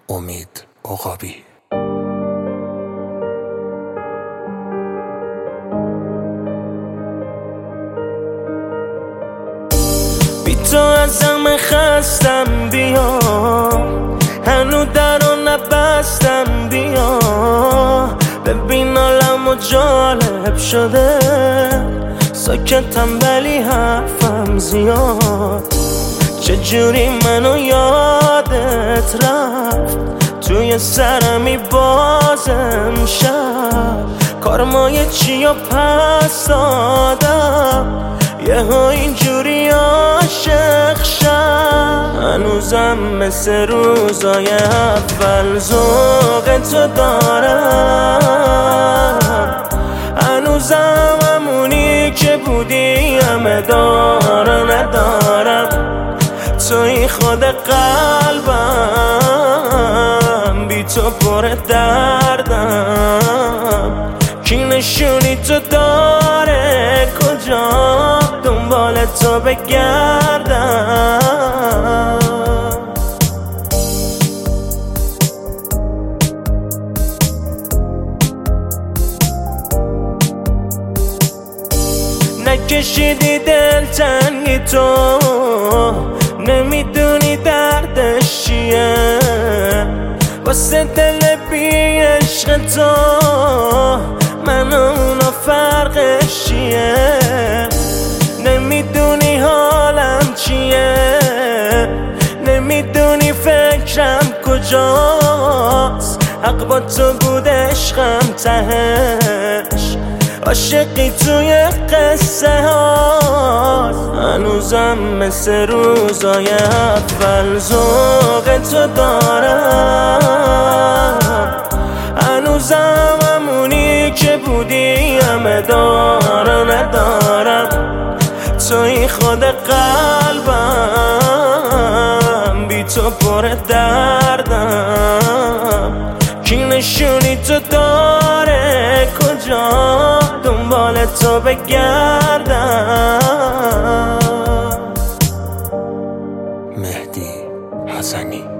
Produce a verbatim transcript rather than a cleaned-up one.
امید عقابی. بی تو ازم خستم، بیا هنو درو نبستم، بیا ببین عالمو جالب شده، ساکتم ولی حرفم زیاد. چجوری منو یادت رفت، توی سرمی بازم شب کارمای چی و پس دادم، یه ها اینجوری عاشق شد. هنوزم مثل روزای اول ذوق تو دارم، هنوزم همونی که بودی همه دارم ندارم. توی خود قلبم، بی تو پر دردم، کی نشونی تو داره کجا دنبال تو بگردم. نکشیدی دل تنگی تو، نمیدونی دردش چیه، واسه دل بی عشق تو من و اونا فرقش چیه. نمیدونی حالم چیه، نمیدونی فکرم کجاست، حق با تو بود عشقم تهش، عاشقی توی قصه هاست. هنوزم مثل روزای اول ذوق تو دارم، هنوزم همونی که بودی همه دارم ندارم. توی خود قلبم، بی تو پر دردم، کی نشونی تو داره کجا دنبال تو بگردم. مهدی حسنی.